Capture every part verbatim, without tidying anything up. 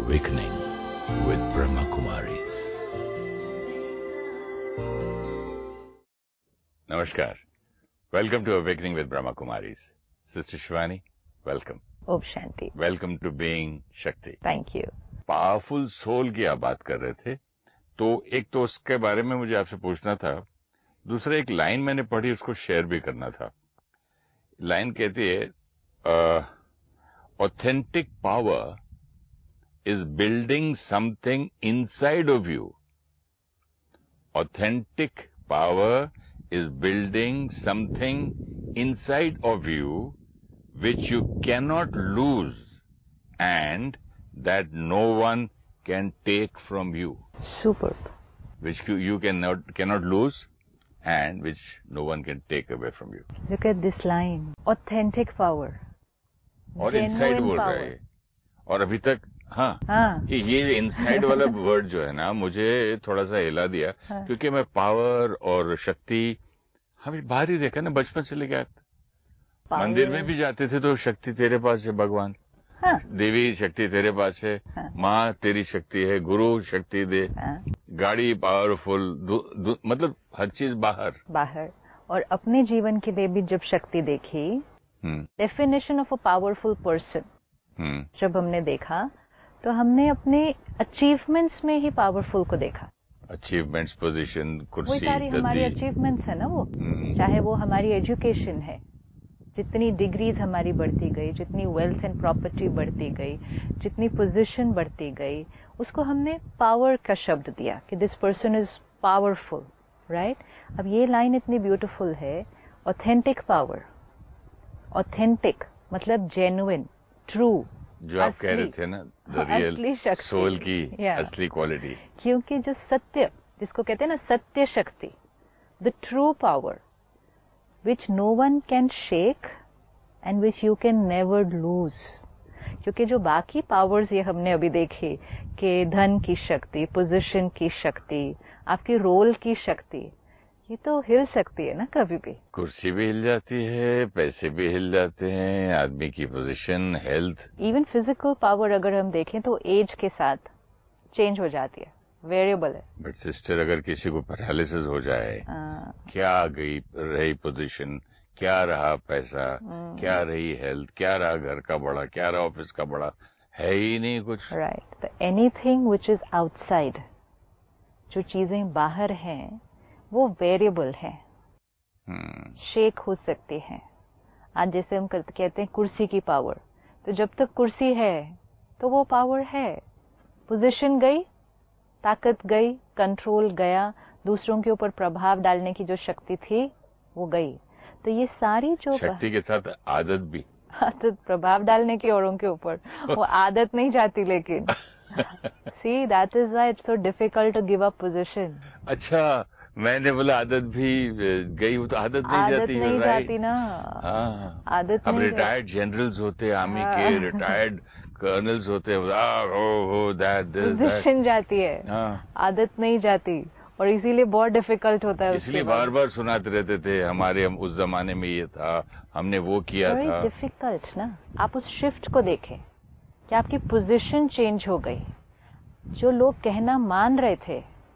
Awakening with Brahma Kumaris. Namaskar. Welcome to Awakening with Brahma Kumaris. Sister Shivani, welcome. Om Shanti. Welcome to Being Shakti. Thank you. Powerful soul की आप बात कर रहे थे, तो एक तो उसके बारे में मुझे आपसे पूछना था, दूसरा एक लाइन मैंने पढ़ी, उसको शेयर भी करना था. लाइन कहती है, authentic power is building something inside of you. Authentic power is building something inside of you which you cannot lose and that no one can take from you. Superb. Which you, you cannot cannot lose and which no one can take away from you. Look at this line. Authentic power. और inside बोल रहे हैं. और अभी तक हाँ, हाँ. कि ये इनसाइड वाला वर्ड जो है ना, मुझे थोड़ा सा हिला दिया. हाँ. क्योंकि मैं पावर और शक्ति हमें बाहर ही देखा ना, बचपन से लेके मंदिर में भी जाते थे तो शक्ति तेरे पास है भगवान. हाँ. देवी शक्ति तेरे पास है. हाँ. माँ तेरी शक्ति है, गुरु शक्ति दे. हाँ. गाड़ी पावरफुल, मतलब हर चीज बाहर बाहर. और अपने जीवन के लिए भी जब शक्ति देखी, definition of a powerful person जब हमने देखा, तो हमने अपने अचीवमेंट्स में ही पावरफुल को देखा. अचीवमेंट्स, पोजीशन, कुर्सी, वो सारी हमारी अचीवमेंट्स है ना. वो चाहे वो हमारी एजुकेशन है, जितनी डिग्रीज हमारी बढ़ती गई, जितनी वेल्थ एंड प्रॉपर्टी बढ़ती गई, जितनी पोजीशन बढ़ती गई, उसको हमने पावर का शब्द दिया कि this person is powerful. Right. अब ये लाइन इतनी ब्यूटीफुल है. Authentic power. ऑथेंटिक मतलब जेन्युइन, ट्रू, जो आप कह रहे थे ना, द रियल सोल की असली क्वालिटी. क्योंकि जो सत्य, जिसको कहते हैं ना सत्य शक्ति, the true power which no one can shake and which you can never lose. क्योंकि जो बाकी पावर्स ये हमने अभी देखे कि धन की शक्ति, पोजीशन की शक्ति, आपकी रोल की शक्ति, ये तो हिल सकती है ना कभी भी. कुर्सी भी हिल जाती है, पैसे भी हिल जाते हैं, आदमी की position, health. Even physical power अगर हम देखें तो एज के साथ चेंज हो जाती है, वेरिएबल है. बट सिस्टर, अगर किसी को पैरालिसिस हो जाए, आ, क्या गई रही पोजीशन, क्या रहा पैसा, क्या रही हेल्थ, क्या रहा घर का बड़ा, क्या रहा ऑफिस का बड़ा, है ही नहीं कुछ. Right. Anything which is outside, जो चीजें बाहर हैं, वो वेरिएबल है, शेक हो सकती है. आज जैसे हम कहते हैं कुर्सी की पावर, तो जब तक कुर्सी है तो वो पावर है. पोजीशन गई, ताकत गई, कंट्रोल गया, दूसरों के ऊपर प्रभाव डालने की जो शक्ति थी वो गई. तो ये सारी जो शक्ति के साथ आदत भी, आदत प्रभाव डालने की औरों के ऊपर, वो आदत नहीं जाती. लेकिन see that is why it's so difficult to give up position. अच्छा, मैंने बोला आदत भी गई, वो तो आदत नहीं आदत जाती. नहीं जाती ना. हाँ. आदत अब नहीं. रिटायर्ड जनरल्स होते हैं आर्मी के, रिटायर्ड कर्नल्स होते हैं, हो हो दैट पोजीशन जाती है. हाँ. आदत नहीं जाती, और इसीलिए बहुत डिफिकल्ट होता है. इसलिए बार बार सुनाते रहते थे, हमारे हम उस जमाने में ये था, हमने वो किया था. डिफिकल्ट ना. आप उस शिफ्ट को देखें कि आपकी पोजीशन चेंज हो गई. जो लोग कहना मान रहे थे,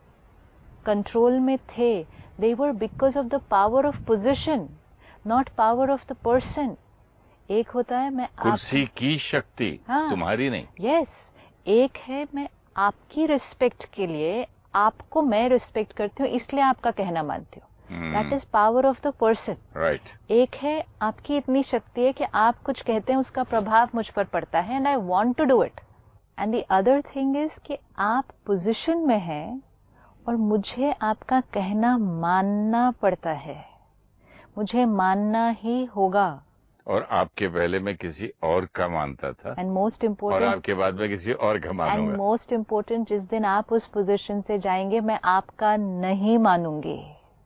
कंट्रोल में थे, they were because of the power of position, not power of the person. एक होता है मैं कुर्सी की शक्ति, हाँ, तुम्हारी नहीं. यस. एक है मैं आपकी रिस्पेक्ट के लिए, आपको मैं रिस्पेक्ट करती हूँ इसलिए आपका कहना मानती हूँ. That is power of the person. Right. एक है आपकी इतनी शक्ति है कि आप कुछ कहते हैं, उसका प्रभाव मुझ पर पड़ता है and I want to do it. And the other thing is कि आप पोजीशन में हैं और मुझे आपका कहना मानना पड़ता है, मुझे मानना ही होगा. और आपके पहले मैं किसी और का मानता था, एंड मोस्ट इम्पोर्टेंट, और आपके बाद में किसी और का मानूंगा. एंड मोस्ट इम्पोर्टेंट, जिस दिन आप उस पोजीशन से जाएंगे मैं आपका नहीं मानूंगी.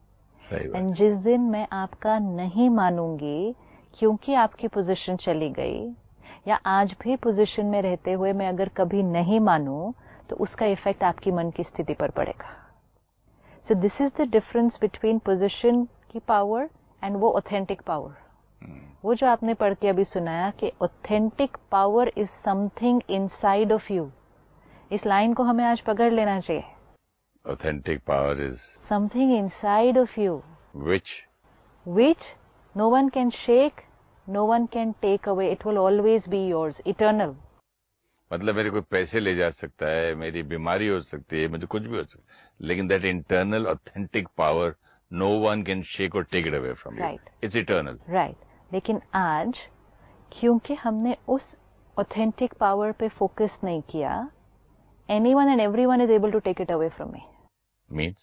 एंड जिस दिन मैं आपका नहीं मानूंगी क्योंकि आपकी पोजीशन चली गई, या आज भी पोजीशन में रहते हुए मैं अगर कभी नहीं मानूं, तो उसका इफेक्ट आपकी मन की स्थिति पर पड़ेगा. So this is the difference between position की पावर एंड वो ऑथेंटिक पावर. वो जो आपने पढ़ के अभी सुनाया कि authentic power is something inside of you इस लाइन को हमें आज पकड़ लेना चाहिए. Authentic power is something inside of you which which no one can shake, no one can take away. It will always be yours, eternal. मतलब मेरे कोई पैसे ले जा सकता है, मेरी बीमारी हो सकती है, मुझे कुछ भी हो सकता है, लेकिन that internal authentic power no one can shake or take it away from you. Right. It's eternal. Right. लेकिन आज क्योंकि हमने उस authentic power पे फोकस नहीं किया, anyone and everyone is able to take it away from me. Means?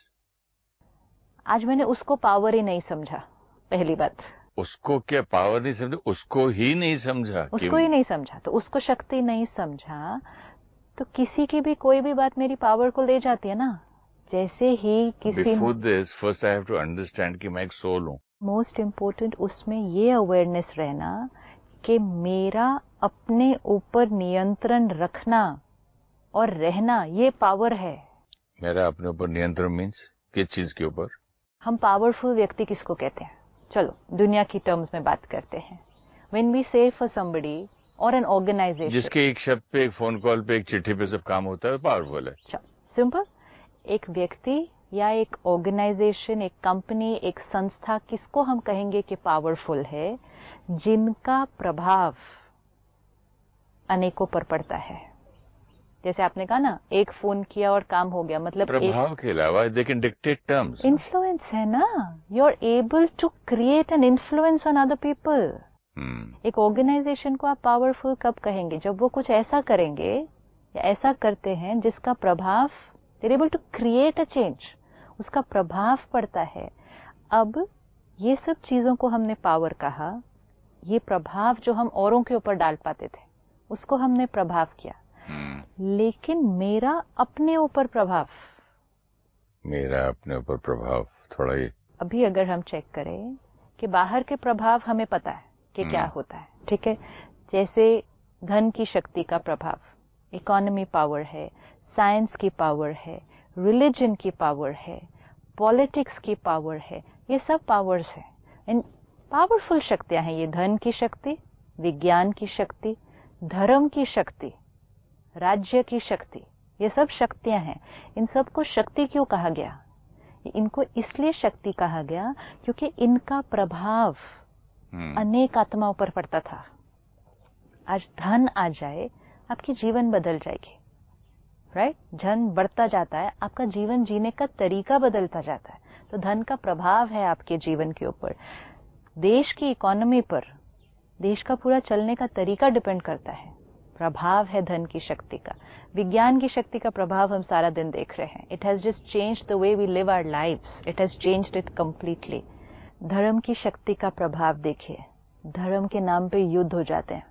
आज मैंने उसको पावर ही नहीं समझा. पहली बात, उसको क्या पावर नहीं समझा, उसको ही नहीं समझा. उसको ही नहीं समझा, तो उसको शक्ति नहीं समझा, तो किसी की भी कोई भी बात मेरी पावर को ले जाती है ना. जैसे ही किसी before this first I have to understand कि मैं एक सोल हूँ. मोस्ट इम्पोर्टेंट उसमें ये अवेयरनेस रहना कि मेरा अपने ऊपर नियंत्रण रखना और रहना ये पावर है. मेरा अपने ऊपर नियंत्रण मीन्स किस चीज के ऊपर? हम पावरफुल व्यक्ति किसको कहते हैं? चलो दुनिया की टर्म्स में बात करते हैं. When we say for somebody और एन ऑर्गेनाइजेशन, जिसके एक शब्द पे, एक फोन कॉल पे, एक चिट्ठी पे सब काम होता है, पावरफुल है. सिंपल. एक व्यक्ति या एक ऑर्गेनाइजेशन, एक कंपनी, एक संस्था, किसको हम कहेंगे कि पावरफुल है? जिनका प्रभाव अनेकों पर पड़ता है. जैसे आपने कहा ना, एक फोन किया और काम हो गया, मतलब प्रभाव के अलावा they can dictate terms. Influence है ना. You are able to create an influence on other people. एक ऑर्गेनाइजेशन को आप पावरफुल कब कहेंगे? जब वो कुछ ऐसा करेंगे या ऐसा करते हैं जिसका प्रभाव, they are able to create a change, उसका प्रभाव पड़ता है. अब ये सब चीजों को हमने पावर कहा. ये प्रभाव जो हम औरों के ऊपर डाल पाते थे, उसको हमने प्रभाव किया. hmm. लेकिन मेरा अपने ऊपर प्रभाव, मेरा अपने ऊपर प्रभाव थोड़ा ही, अभी अगर हम चेक करें कि बाहर के प्रभाव हमें पता है कि hmm. क्या होता है, ठीक है. जैसे धन की शक्ति का प्रभाव, इकोनॉमी पावर है, साइंस की पावर है, रिलीजन की पावर है, पॉलिटिक्स की पावर है. ये सब पावर्स हैं. इन पावरफुल शक्तियां हैं. ये धन की शक्ति, विज्ञान की शक्ति, धर्म की शक्ति, राज्य की शक्ति, ये सब शक्तियां हैं. इन सब को शक्ति क्यों कहा गया? इनको इसलिए शक्ति कहा गया क्योंकि इनका प्रभाव hmm. अनेक आत्माओं पर पड़ता था. आज धन आ जाए, आपकी जीवन बदल जाएगी. Right right? धन बढ़ता जाता है, आपका जीवन जीने का तरीका बदलता जाता है. तो धन का प्रभाव है आपके जीवन के ऊपर. देश की इकोनॉमी पर, देश का पूरा चलने का तरीका डिपेंड करता है. प्रभाव है धन की शक्ति का. विज्ञान की शक्ति का प्रभाव हम सारा दिन देख रहे हैं. It has just changed the way we live our lives. It has changed it completely. धर्म की शक्ति का प्रभाव देखिए. धर्म के नाम पे युद्ध हो जाते हैं.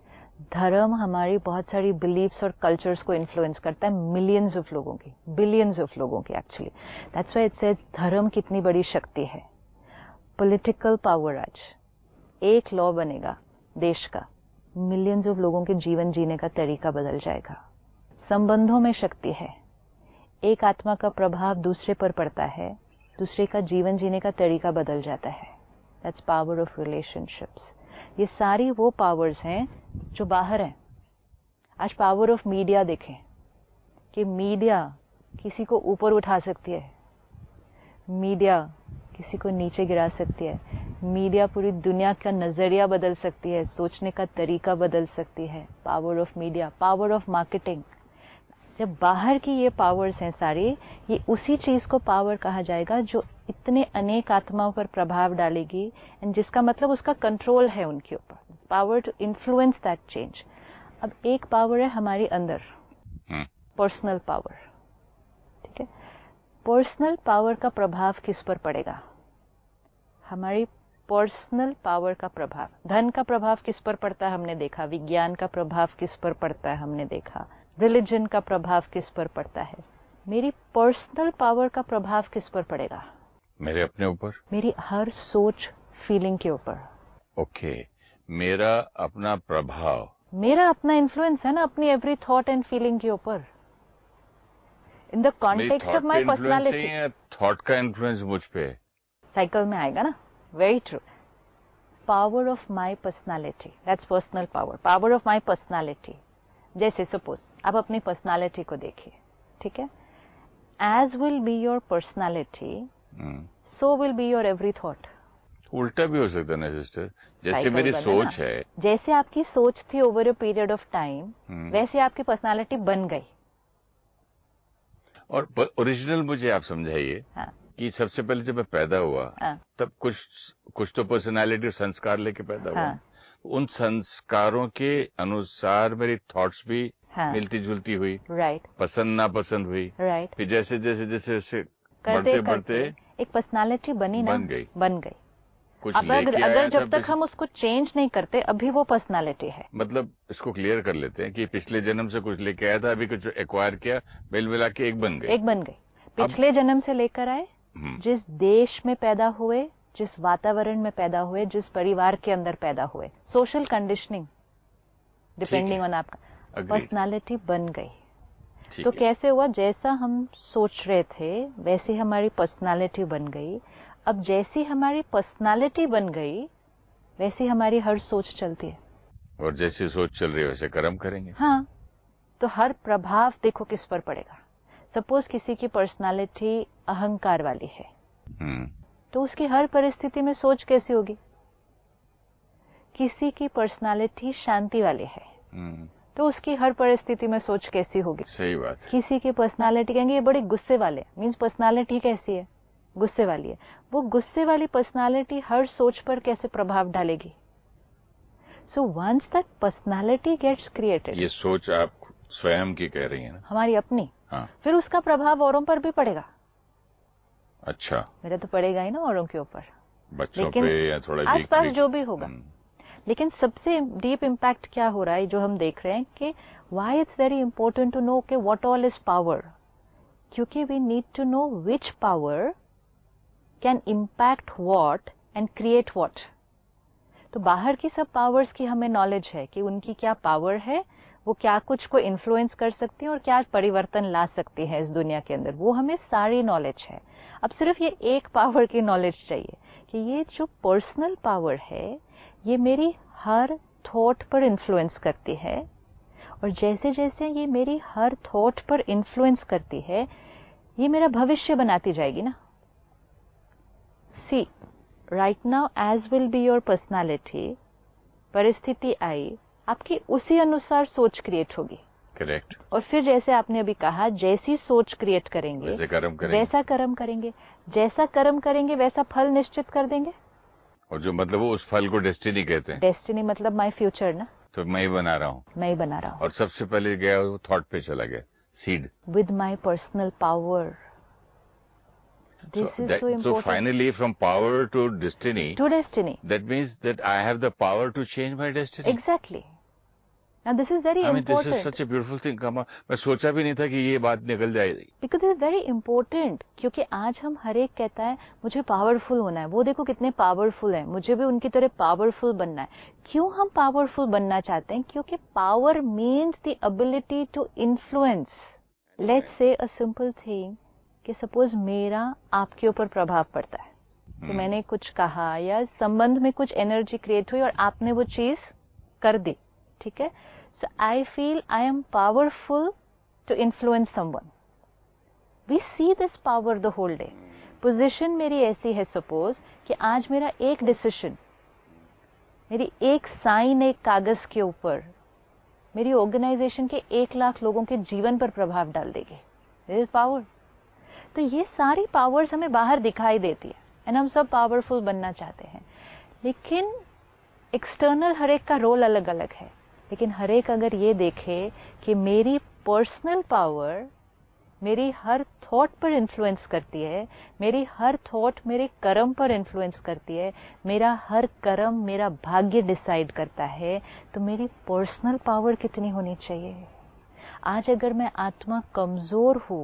धर्म हमारी बहुत सारी बिलीफ्स और कल्चर्स को इन्फ्लुएंस करता है. मिलियंस ऑफ लोगों की, बिलियंस ऑफ लोगों की actually. That's why it says धर्म कितनी बड़ी शक्ति है. पॉलिटिकल पावर, आज एक लॉ बनेगा देश का, मिलियंस ऑफ लोगों के जीवन जीने का तरीका बदल जाएगा. संबंधों में शक्ति है. एक आत्मा का प्रभाव दूसरे पर पड़ता है, दूसरे का जीवन जीने का तरीका बदल जाता है. That's power of relationships. ये सारी वो पावर्स हैं जो बाहर हैं. आज पावर ऑफ मीडिया देखें कि मीडिया किसी को ऊपर उठा सकती है, मीडिया किसी को नीचे गिरा सकती है. मीडिया पूरी दुनिया का नजरिया बदल सकती है, सोचने का तरीका बदल सकती है. Power of media, power of marketing. जब बाहर की ये पावर्स हैं सारी, ये उसी चीज को पावर कहा जाएगा जो इतने अनेक आत्माओं पर प्रभाव डालेगी, एंड जिसका मतलब उसका कंट्रोल है उनके ऊपर. Power to influence that change. अब एक पावर है हमारे अंदर, पर्सनल पावर. ठीक है. पर्सनल पावर का प्रभाव किस पर पड़ेगा? हमारी पर्सनल पावर का प्रभाव. धन का प्रभाव किस पर पड़ता है हमने देखा. विज्ञान का प्रभाव किस पर पड़ता है हमने देखा. रिलीजन का प्रभाव किस पर पड़ता है. मेरी पर्सनल पावर का प्रभाव किस पर पड़ेगा? मेरे अपने ऊपर, मेरी हर सोच, फीलिंग के ऊपर. Okay okay. मेरा अपना प्रभाव, मेरा अपना इन्फ्लुएंस है ना अपनी एवरी थॉट एंड फीलिंग के ऊपर. In the context of my personality. Thought का इन्फ्लुएंस मुझ पे साइकिल में आएगा ना. Very true. Power of my personality, that's personal power. Power of my personality. जैसे सपोज आप अपनी पर्सनालिटी को देखिए, ठीक है, as will be your personality so will be your every thought. उल्टा भी हो सकता है ना सिस्टर, जैसे मेरी सोच है, जैसे आपकी सोच थी over a period of time, वैसे आपकी पर्सनालिटी बन गई। और ओरिजिनल मुझे आप समझाइए हाँ। कि सबसे पहले जब मैं पैदा हुआ हाँ। तब कुछ कुछ तो पर्सनालिटी और संस्कार लेके पैदा हुआ। हाँ। उन संस्कारों के अनुसार मेरी थॉट्स भी हाँ। मिलती जुलती हुई, राइट, पसंद नापसंद हुई, राइट, फिर जैसे जैसे जैसे जैसे बढ़ते बढ़ते बढ़ते एक पर्सनालिटी बनी ना, बन गई बन गई कुछ अब लेके अगर, आया अगर जब तक हम उसको चेंज नहीं करते अभी वो पर्सनालिटी है। मतलब इसको क्लियर कर लेते हैं कि पिछले जन्म से कुछ लेके आया था, अभी कुछ एक्वायर किया, मिल मिला के एक बन गई। एक बन गई पिछले जन्म से लेकर आए, जिस देश में पैदा हुए, जिस वातावरण में पैदा हुए, जिस परिवार के अंदर पैदा हुए, सोशल कंडीशनिंग डिपेंडिंग ऑन आपका, पर्सनालिटी बन गई। तो कैसे हुआ, जैसा हम सोच रहे थे वैसे हमारी पर्सनालिटी बन गई। अब जैसी हमारी पर्सनालिटी बन गई वैसी हमारी हर सोच चलती है, और जैसी सोच चल रही है वैसे कर्म करेंगे। हाँ, तो हर प्रभाव देखो किस पर पड़ेगा। सपोज किसी की पर्सनालिटी अहंकार वाली है, तो उसकी हर परिस्थिति में सोच कैसी होगी। किसी की पर्सनालिटी शांति वाली है, तो उसकी हर परिस्थिति में सोच कैसी होगी। सही बात है। किसी की पर्सनालिटी कहेंगे ये बड़े गुस्से वाले, मींस पर्सनालिटी कैसी है, गुस्से वाली है, वो गुस्से वाली पर्सनालिटी हर सोच पर कैसे प्रभाव डालेगी। So once that personality gets created, ये सोच आप स्वयं की कह रही हैं ना, हमारी अपनी, हाँ, फिर उसका प्रभाव औरों पर भी पड़ेगा। अच्छा, मेरा तो पड़ेगा ही ना औरों के ऊपर, बच्चों पे या थोड़ा आसपास जो भी होगा। लेकिन सबसे डीप इम्पैक्ट क्या हो रहा है जो हम देख रहे हैं कि why it's very important to know कि व्हाट ऑल इज पावर, क्योंकि we need to know which power can impact what and create what. तो बाहर की सब पावर्स की हमें नॉलेज है कि उनकी क्या पावर है, वो क्या कुछ को इन्फ्लुएंस कर सकती हैं और क्या परिवर्तन ला सकती है इस दुनिया के अंदर, वो हमें सारी नॉलेज है। अब सिर्फ ये एक पावर की नॉलेज चाहिए कि ये जो पर्सनल पावर है ये मेरी हर थॉट पर इन्फ्लुएंस करती है, और जैसे जैसे ये मेरी हर थॉट पर इन्फ्लुएंस करती है ये मेरा भविष्य बनाती जाएगी ना। See right now as will be your personality, परिस्थिति आई आपकी उसी अनुसार सोच क्रिएट होगी। करेक्ट। और फिर जैसे आपने अभी कहा जैसी सोच क्रिएट करेंगे वैसे कर्म करेंगे, वैसा कर्म करेंगे, जैसा कर्म करेंगे वैसा फल निश्चित कर देंगे। और जो मतलब वो उस फल को डेस्टिनी कहते हैं। डेस्टिनी मतलब माय फ्यूचर ना, तो मैं ही बना रहा हूँ, मैं ही बना रहा हूँ। और सबसे पहले गया वो थॉट पे चला गया, seed, with my personal power. This so is that, so important. So finally from power to destiny. To destiny. That means that I have the power to change my destiny. Exactly. Now this is very I mean, important. this is such a beautiful thing. कमा मैं सोचा भी नहीं था कि ये बात निकल जाएगी. Because it is very important. क्योंकि आज हम हर एक कहता है मुझे पावरफुल होना है, वो देखो कितने पावरफुल हैं, मुझे भी उनकी तरह पावरफुल बनना है। क्यों हम पावरफुल बनना चाहते हैं? क्योंकि power means the ability to influence. Let's say a simple thing कि सपोज मेरा आपके ऊपर प्रभाव पड़ता है, कि मैंने कुछ कहा या संबंध में कुछ एनर्जी क्रिएट हुई और आपने वो चीज कर दी, ठीक है। So I feel I am powerful to influence someone. We see this power the whole day. Position मेरी ऐसी है सपोज कि आज मेरा एक डिसीजन, मेरी एक साइन एक कागज के ऊपर मेरी ऑर्गेनाइजेशन के एक लाख लोगों के जीवन पर प्रभाव डाल देगी। This is power. तो ये सारी पावर्स हमें बाहर दिखाई देती है एंड हम सब पावरफुल बनना चाहते हैं, लेकिन एक्सटर्नल हर एक का रोल अलग अलग है। लेकिन हर एक अगर ये देखे कि मेरी पर्सनल पावर मेरी हर थॉट पर इन्फ्लुएंस करती है, मेरी हर थॉट मेरे कर्म पर इन्फ्लुएंस करती है, मेरा हर कर्म मेरा भाग्य डिसाइड करता है, तो मेरी पर्सनल पावर कितनी होनी चाहिए। आज अगर मैं आत्मा कमजोर हूं,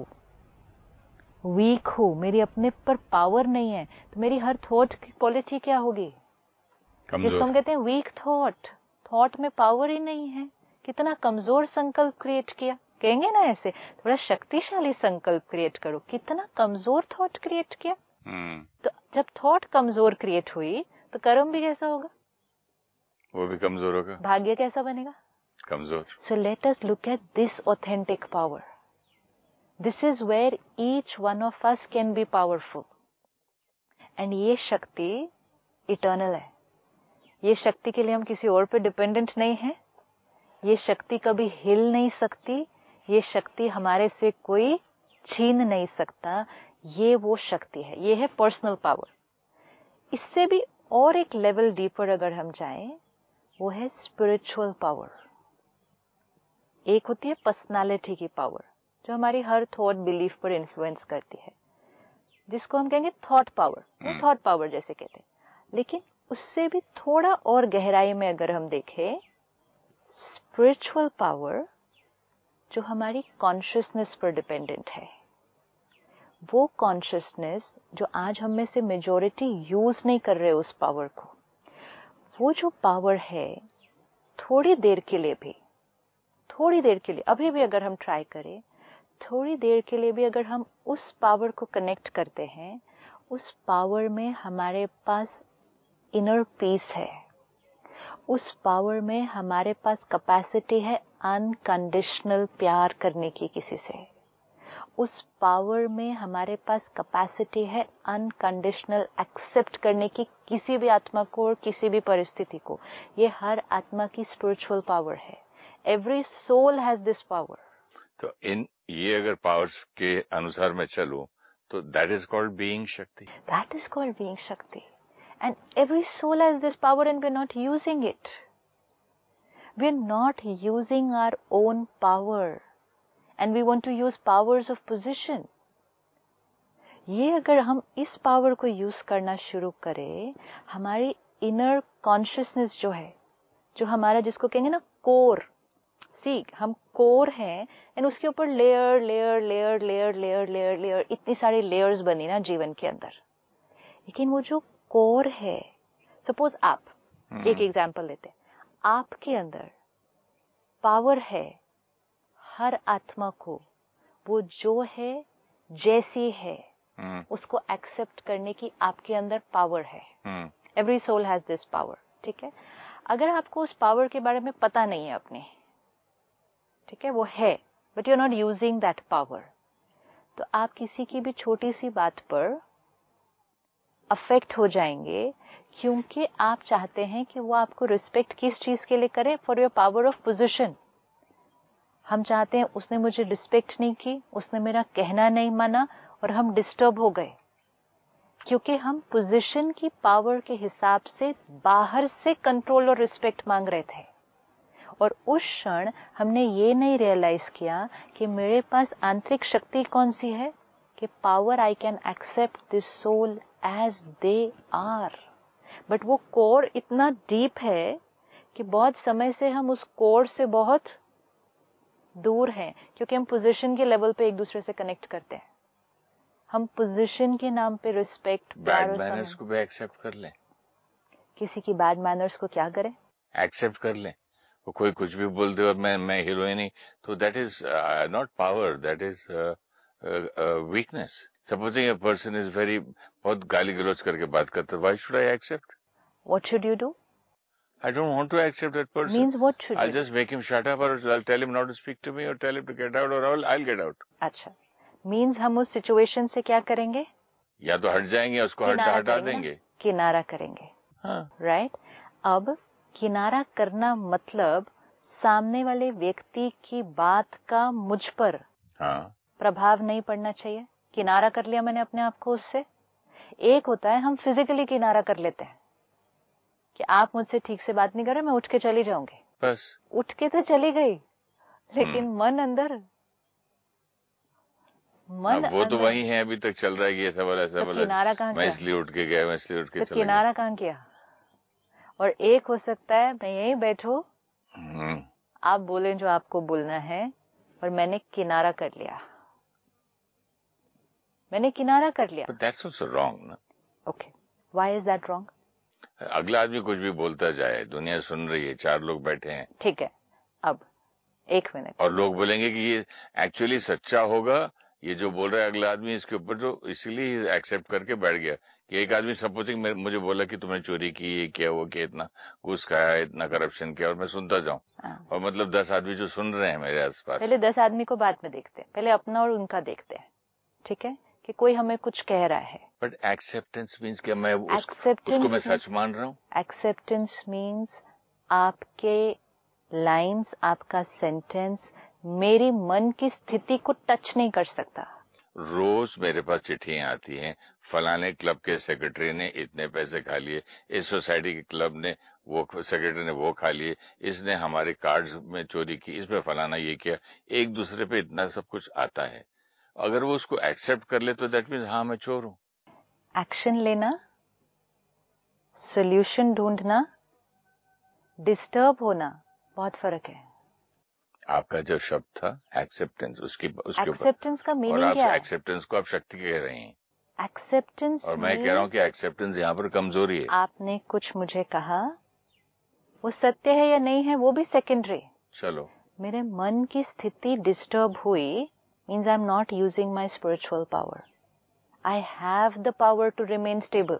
वीक हूं, मेरी अपने पर पावर नहीं है, तो मेरी हर थॉट की क्वालिटी क्या होगी? जिसको हम कहते हैं वीक थॉट। थॉट में पावर ही नहीं है, कितना कमजोर संकल्प क्रिएट किया। कहेंगे ना ऐसे, थोड़ा शक्तिशाली संकल्प क्रिएट करो, कितना कमजोर थॉट क्रिएट किया। hmm. तो जब थॉट कमजोर क्रिएट हुई तो कर्म भी कैसा होगा? वो भी कमजोर होगा। भाग्य कैसा बनेगा? कमजोर. So let us look at this authentic power. This is where each one of us can be powerful. And ये शक्ति eternal है. ये शक्ति के लिए हम किसी और पे डिपेंडेंट नहीं है. ये शक्ति कभी हिल नहीं सकती. ये शक्ति हमारे से कोई छीन नहीं सकता. ये वो शक्ति है. ये है पर्सनल पावर. इससे भी और एक लेवल डीपर अगर हम जाएं, वो है स्पिरिचुअल पावर. एक होती है पर्सनालिटी की पावर, जो हमारी हर थॉट बिलीफ पर इन्फ्लुएंस करती है, जिसको हम कहेंगे थॉट पावर. वो थॉट पावर जैसे कहते हैं. लेकिन उससे भी थोड़ा और गहराई में अगर हम देखें, स्पिरिचुअल पावर जो हमारी कॉन्शियसनेस पर डिपेंडेंट है, वो कॉन्शियसनेस जो आज हम में से मेजॉरिटी यूज नहीं कर रहे उस पावर को, वो जो पावर है, थोड़ी देर के लिए भी थोड़ी देर के लिए अभी भी अगर हम ट्राई करें, थोड़ी देर के लिए भी अगर हम उस पावर को कनेक्ट करते हैं, उस पावर में हमारे पास इनर पीस है. उस पावर में हमारे पास कैपेसिटी है अनकंडीशनल प्यार करने की किसी से. उस पावर में हमारे पास कैपेसिटी है अनकंडीशनल एक्सेप्ट करने की किसी भी आत्मा को और किसी भी परिस्थिति को. ये हर आत्मा की स्पिरिचुअल पावर है. Every soul has this power. तो इन ये अगर पावर्स के अनुसार मैं चलूं, तो दैट इज कॉल्ड बीइंग शक्ति. दैट इज कॉल्ड बीइंग शक्ति. And every soul has this power and we're not using it. We're not using our own power. And we want to use powers of position. ये अगर हम इस power को use करना शुरू करें, हमारी इनर कॉन्शियसनेस जो है, जो हमारा जिसको कहेंगे ना कोर, सी हम कोर हैं, एंड उसके ऊपर layer layer layer layer layer layer layer इतनी सारी लेयर्स बनी ना जीवन के अंदर. लेकिन वो जो कोर है, सपोज आप hmm. एक एग्जांपल लेते हैं, आपके अंदर पावर है हर आत्मा को वो जो है जैसी है hmm. उसको एक्सेप्ट करने की आपके अंदर पावर है. Every soul has this power. ठीक है. अगर आपको उस पावर के बारे में पता नहीं है अपने, ठीक है, वो है, but you are not using that power, तो आप किसी की भी छोटी सी बात पर अफेक्ट हो जाएंगे, क्योंकि आप चाहते हैं कि वो आपको रिस्पेक्ट किस चीज के लिए करे, for your power of position. हम चाहते हैं उसने मुझे रिस्पेक्ट नहीं की, उसने मेरा कहना नहीं माना और हम डिस्टर्ब हो गए, क्योंकि हम पोजीशन की पावर के हिसाब से बाहर से कंट्रोल और रिस्पेक्ट मांग रहे थे. और उस क्षण हमने ये नहीं रियलाइज किया कि मेरे पास आंतरिक शक्ति कौन सी है, कि power I can accept this soul as they are. But वो कोर इतना डीप है कि बहुत समय से हम उस कोर से बहुत दूर हैं, क्योंकि हम पोजीशन के लेवल पे एक दूसरे से कनेक्ट करते हैं. हम पोजीशन के नाम पे रिस्पेक्ट, बैड मैनर्स को भी एक्सेप्ट कर लें. किसी की बैड मैनर्स को क्या करें, एक्सेप्ट कर लें. वो कोई कुछ भी बोल दे और मैं मैं हीरोइन ही, तो that is not power, that is weakness. Supposing a person is very, बहुत गाली गलौज करके बात करता है, why should I accept? What should you do? I don't want to accept that person. Means what should I'll you just do? make him shut up, or I'll tell him not to speak to me, or tell him to get out, or I'll, I'll get out. अच्छा, means हम उस situation से क्या करेंगे? या तो हट जाएंगे, उसको हट हटा देंगे, किनारा करेंगे. हाँ. राइट. अब किनारा करना मतलब सामने वाले व्यक्ति की बात का मुझ पर हाँ. प्रभाव नहीं पड़ना चाहिए. किनारा कर लिया मैंने अपने आप को उससे. एक होता है हम फिजिकली किनारा कर लेते हैं कि आप मुझसे ठीक से बात नहीं कर रहे, मैं उठ के चली जाऊंगी, बस उठ के तो चली गई, लेकिन मन अंदर, मन वो तो वही है, अभी तक चल रहा है कि ऐसा वाला ऐसा तो वाला किनारा कहाँ मैं इसलिए उठ के गया, मैं इसलिए उठ के तो चला किनारा कहाँ किया. और एक हो सकता है मैं यहीं बैठू, आप बोले जो आपको बोलना है, और मैंने किनारा कर लिया, मैंने किनारा कर लिया. But that's also wrong, ना? Okay, why is that wrong? अगला आदमी कुछ भी बोलता जाए, दुनिया सुन रही है, चार लोग बैठे हैं, ठीक है. अब एक मिनट, और लोग बोलेंगे कि ये एक्चुअली सच्चा होगा, ये जो बोल रहा है अगला आदमी, इसके ऊपर जो इसीलिए एक्सेप्ट करके बैठ गया कि एक आदमी सपोजिंग मुझे बोला कि तुमने चोरी की, ये किया, वो किया, इतना घूस खाया, इतना करप्शन किया, और मैं सुनता जाऊं, और मतलब दस आदमी जो सुन रहे हैं मेरे आसपास। पहले दस आदमी को बाद में देखते हैं, पहले अपना और उनका देखते हैं, ठीक है, कि कोई हमें कुछ कह रहा है। बट एक्सेप्टेंस मीन्स क्या मैं उसको, उसको मैं सच मान रहा हूँ? एक्सेप्टेंस मीन्स आपके लाइंस, आपका सेंटेंस मेरी मन की स्थिति को टच नहीं कर सकता। रोज मेरे पास चिट्ठियां आती हैं, फलाने क्लब के सेक्रेटरी ने इतने पैसे खा लिए, इस सोसाइटी के क्लब ने वो सेक्रेटरी ने वो खा लिए, इसने हमारे कार्ड्स में चोरी की, इसमें फलाना ये किया, एक दूसरे पे इतना सब कुछ आता है। अगर वो उसको एक्सेप्ट कर ले तो दैट मीन्स हाँ मैं चोर हूँ। एक्शन लेना, सोल्यूशन ढूंढना, डिस्टर्ब होना, बहुत फर्क है। आपका जो शब्द था एक्सेप्टेंस, उसकी उसके एक्सेप्टेंस का मीनिंग क्या है? एक्सेप्टेंस को आप शक्ति कह रही हैं। एक्सेप्टेंस, और मैं कह रहा हूँ कि एक्सेप्टेंस यहाँ पर कमजोरी है। आपने कुछ मुझे कहा, वो सत्य है या नहीं है वो भी सेकेंडरी। चलो, मेरे मन की स्थिति डिस्टर्ब हुई means I am not using my spiritual power. I have the power to remain stable,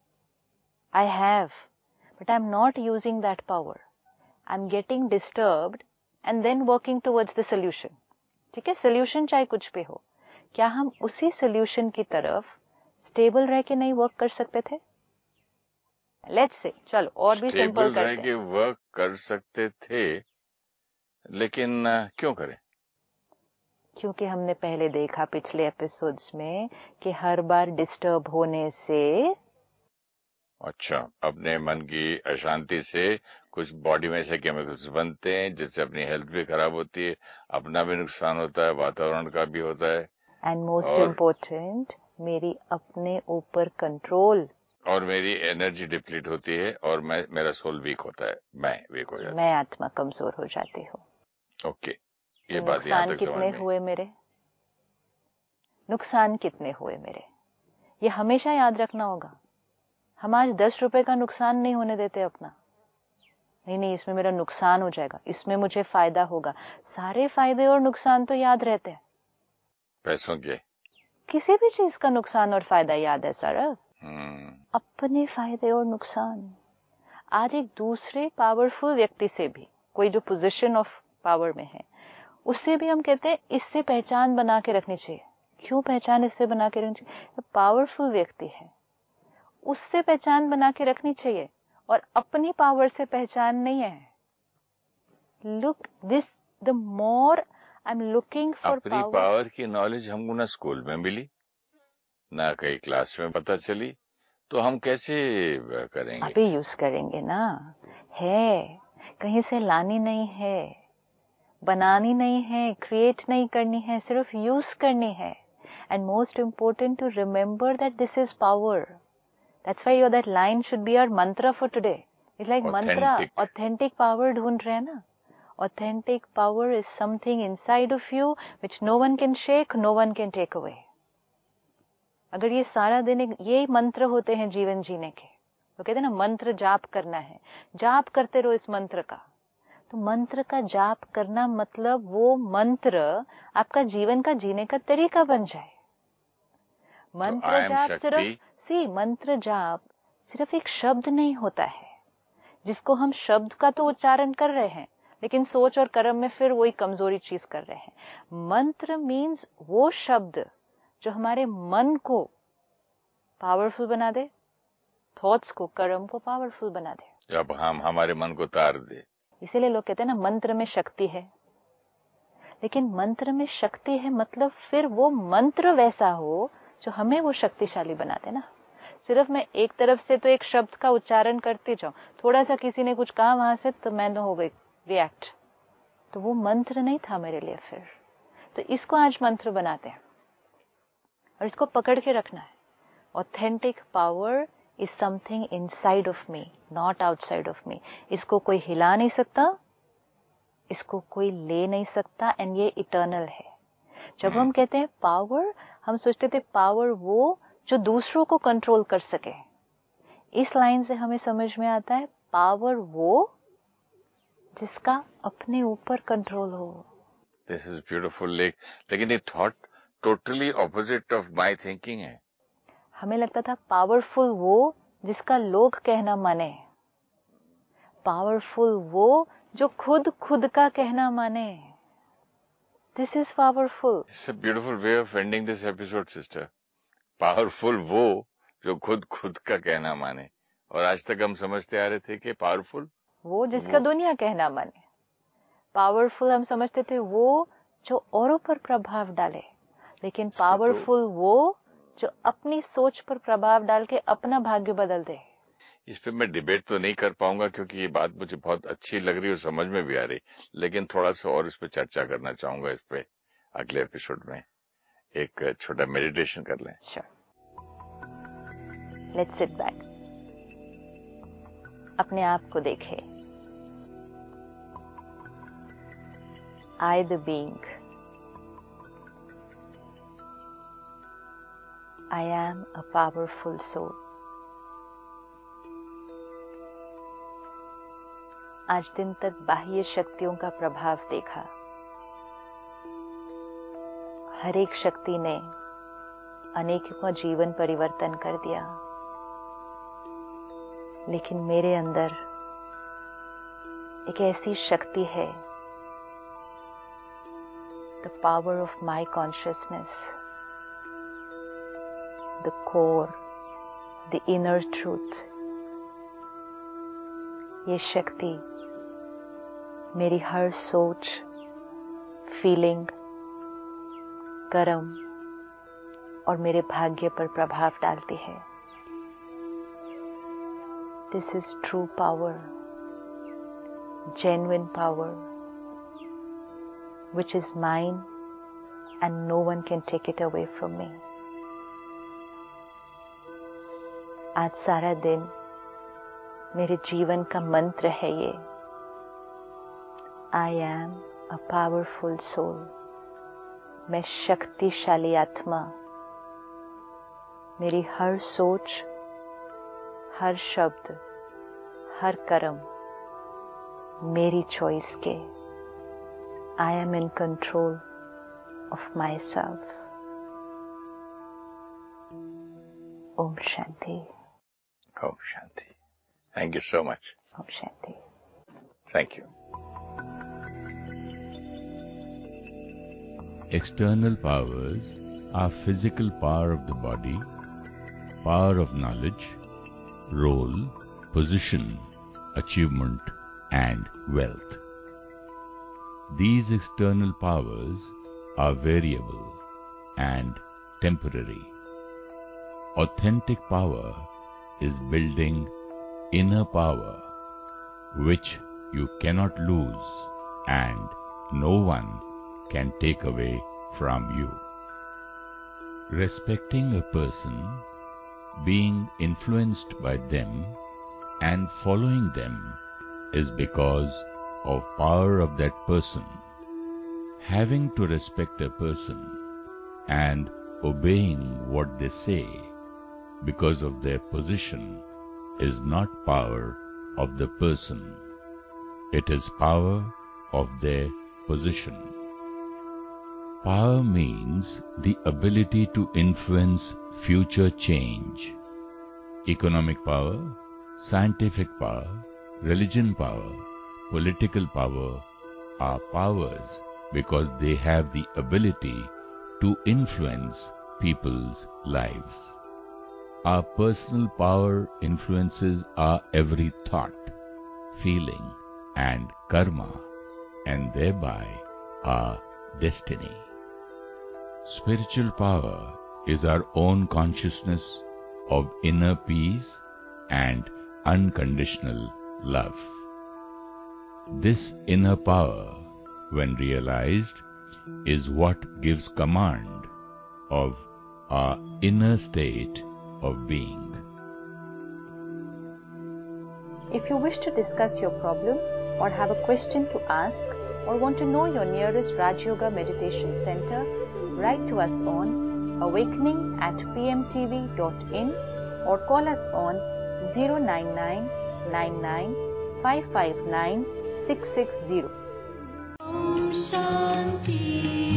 I have, but I am not using that power. I am getting disturbed and then working towards the solution. ठीक है, solution चाहे कुछ भी हो, क्या हम उसी solution की तरफ स्टेबल रह के नहीं वर्क कर सकते थे? लेट्स से, चलो और भी सिंपल करते हैं। स्टेबल रह के वर्क कर सकते थे, लेकिन क्यों करें? क्योंकि हमने पहले देखा पिछले एपिसोड्स में कि हर बार डिस्टर्ब होने से, अच्छा, अपने मन की अशांति से कुछ बॉडी में से केमिकल्स बनते हैं, जिससे अपनी हेल्थ भी खराब होती है, अपना भी नुकसान होता है, वातावरण का भी होता है, एंड मोस्ट इम्पोर्टेंट मेरी अपने ऊपर कंट्रोल, और मेरी एनर्जी डिप्लीट होती है, और मैं मेरा सोल वीक होता है, मैं वीक हो जाता, मैं आत्मा कमजोर हो जाती हूँ। ओके, ये तो बात यहाँ तक कितने हुए मेरे? नुकसान कितने हुए मेरे, ये हमेशा याद रखना होगा। हम आज दस रुपए का नुकसान नहीं होने देते अपना। नहीं नहीं, इसमें मेरा नुकसान हो जाएगा, इसमें मुझे फायदा होगा। सारे फायदे और नुकसान तो याद रहते हैं। पैसों के, किसी भी चीज का नुकसान और फायदा याद है सर। हम्म, अपने फायदे और नुकसान। आज एक दूसरे पावरफुल व्यक्ति से भी, कोई जो पोजीशन ऑफ पावर में है, उससे भी हम कहते हैं इससे पहचान बना के रखनी चाहिए। क्यों पहचान इससे बना के रखनी चाहिए? पावरफुल व्यक्ति है, उससे पहचान बना के रखनी चाहिए, और अपनी पावर से पहचान नहीं है। Look this, the more I am looking for अपनी पावर की नॉलेज हमको ना स्कूल में मिली, ना कहीं क्लास में पता चली, तो हम कैसे करेंगे? अभी यूज करेंगे ना, है कहीं से लानी नहीं है, बनानी नहीं है, क्रिएट नहीं करनी है, सिर्फ यूज करनी है। And most important to remember that this is power. That's why your that line should be our mantra for today. It's like mantra, authentic power ढूंढ रहे हैं ना। Authentic power is something inside of you which no one can shake, no one can take away. अगर ये सारा दिन ये मंत्र होते हैं जीवन जीने के, तो कहते हैं ना मंत्र जाप करना है, जाप करते रहो इस मंत्र का। तो मंत्र का जाप करना मतलब वो मंत्र आपका जीवन का जीने का तरीका बन जाए। मंत्र तो जाप सिर्फ सी मंत्र जाप सिर्फ एक शब्द नहीं होता है, जिसको हम शब्द का तो उच्चारण कर रहे हैं, लेकिन सोच और कर्म में फिर वही कमजोरी चीज कर रहे हैं। मंत्र मीन्स वो शब्द जो हमारे मन को पावरफुल बना दे, थॉट्स को, कर्म को पावरफुल बना दे, जब हम हमारे मन को तार दे। इसीलिए लोग कहते हैं ना मंत्र में शक्ति है। लेकिन मंत्र में शक्ति है मतलब फिर वो मंत्र वैसा हो जो हमें वो शक्तिशाली बना दे ना। सिर्फ मैं एक तरफ से तो एक शब्द का उच्चारण करते जाऊं, थोड़ा सा किसी ने कुछ कहा वहां से तो मैं तो हो गई रिएक्ट, तो वो मंत्र नहीं था मेरे लिए फिर। तो इसको आज मंत्र बनाते हैं और इसको पकड़ के रखना है। Authentic power is something inside of me, not outside of me. इसको कोई हिला नहीं सकता, इसको कोई ले नहीं सकता, एंड ये इटर्नल है। जब हम कहते हैं पावर, हम सोचते थे पावर वो जो दूसरों को कंट्रोल कर सके। इस लाइन से हमें समझ में आता है पावर वो जिसका अपने ऊपर कंट्रोल हो। This is beautiful. लेकिन ये thought totally opposite of my thinking है। हमें लगता था पावरफुल वो जिसका लोग कहना माने, पावरफुल वो जो खुद खुद का कहना माने. This is powerful. It's a beautiful way of ending this episode, sister. Powerful वो जो खुद खुद का कहना माने. और आज तक हम समझते आ रहे थे कि पावरफुल वो जिसका दुनिया कहना माने. पावरफुल हम समझते थे वो जो औरों पर प्रभाव डाले, लेकिन पावरफुल तो... वो जो अपनी सोच पर प्रभाव डाल के अपना भाग्य बदल दे. इस पे मैं डिबेट तो नहीं कर पाऊंगा क्योंकि ये बात मुझे बहुत अच्छी लग रही है और समझ में भी आ रही, लेकिन थोड़ा सा और इस पे चर्चा करना चाहूंगा. इस पे अगले एपिसोड में एक छोटा मेडिटेशन कर लें. Sure. Let's sit back. अपने आप को देखें. I the being. I am a powerful soul. आज दिन तक बाह्य शक्तियों का प्रभाव देखा. हर एक शक्ति ने अनेकों का जीवन परिवर्तन कर दिया, लेकिन मेरे अंदर एक ऐसी शक्ति है, the power of my consciousness, the core, the inner truth. ये शक्ति मेरी हर सोच, फीलिंग, कर्म और मेरे भाग्य पर प्रभाव डालती है. This is true power, genuine power, which is mine and no one can take it away from me. आज सारा दिन मेरे जीवन का मंत्र है ये. I am a powerful soul. मैं शक्तिशाली आत्मा. मेरी हर सोच, हर शब्द, हर कर्म मेरी चॉइस के. I am in control of myself. Om Shanti. Om Shanti. Thank you so much. Om Shanti. Thank you. External powers are physical power of the body, power of knowledge, role, position, achievement, and wealth. These external powers are variable and temporary. Authentic power is building inner power, which you cannot lose and no one can take away from you. Respecting a person, being influenced by them and following them is because of power of that person. Having to respect a person and obeying what they say because of their position is not power of the person. It is power of their position. Power means the ability to influence future change. Economic power, scientific power, religion power, political power are powers because they have the ability to influence people's lives. Our personal power influences our every thought, feeling and karma, and thereby our destiny. Spiritual power is our own consciousness of inner peace and unconditional love. This inner power, when realized, is what gives command of our inner state of being. If you wish to discuss your problem or have a question to ask or want to know your nearest Raj Yoga Meditation Center, write to us on awakening at p m t v dot in or call us on zero nine nine nine nine five five nine six six zero. Om Shanti.